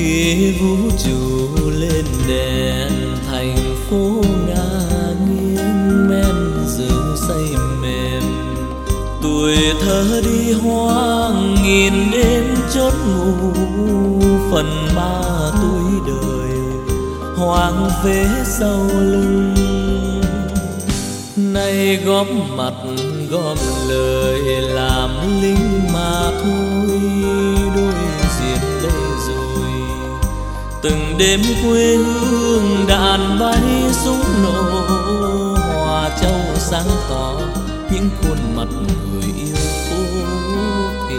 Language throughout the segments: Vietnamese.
Khi vũ trụ lên đèn, thành phố ngả nghiêng men rượu say mềm. Tuổi thơ đi hoang nghìn đêm chốn ngủ, phần ba tuổi đời hoang phế sau lưng. Nay góp mặt góp lời làm lính mà thôi, đôi diện đây rồi. Từng đêm quê hương đạn bay súng nổ, hòa châu sáng tỏ những khuôn mặt người yêu phố thị.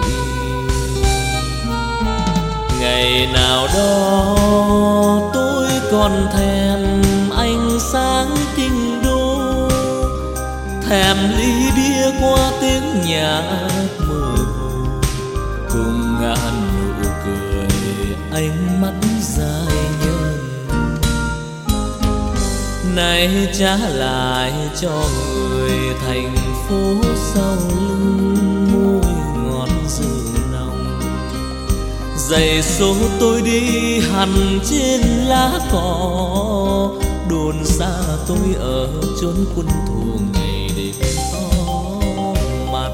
Ngày nào đó tôi còn thèm ánh sáng kinh đô, thèm ly bia qua tiếng nhạc mơ hồ, cùng ngàn nụ cười ánh mắt dài nhơn. Nay trả lại cho người thành phố sau lưng môi ngọt rượu nồng. Giày số tôi đi hằn trên lá cỏ, đồn xa tôi ở chốn quân thù ngày đêm gió mặt.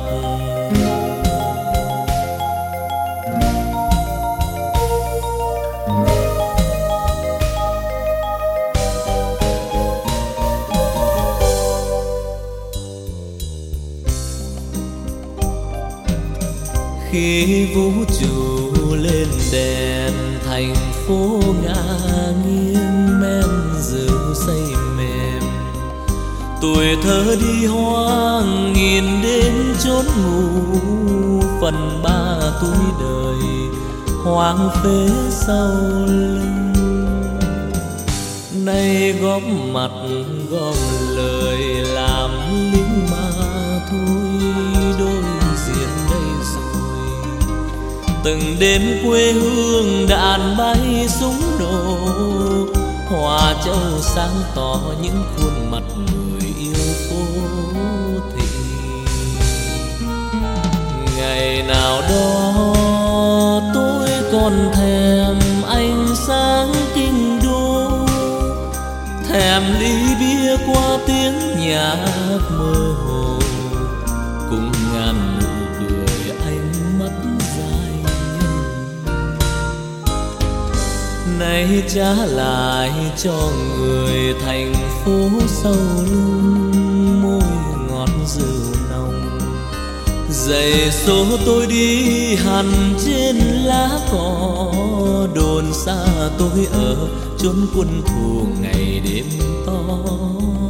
Khi vũ trụ lên đèn, thành phố ngả nghiêng men rượu say mềm. Tuổi thơ đi hoang nghìn đêm chốn ngủ, phần ba tuổi đời hoang phế sau lưng. Nay góp mặt góp lời làm lính mà thôi, đôi diện đây rồi. Từng đêm quê hương đạn bay súng nổ, hòa châu sáng tỏ những khuôn mặt người yêu phố thị. Ngày nào đó tôi còn thèm ánh sáng kinh đô, thèm ly bia qua tiếng nhạc mơ hồ, cùng ngàn nụ cười ánh mắt dài nhơn. Nay trả lại cho người thành phố sau lưng môi ngọt rượu nồng. Giày số tôi đi hằn trên lá cỏ, đồn xa tôi ở chốn quân thù ngày đêm to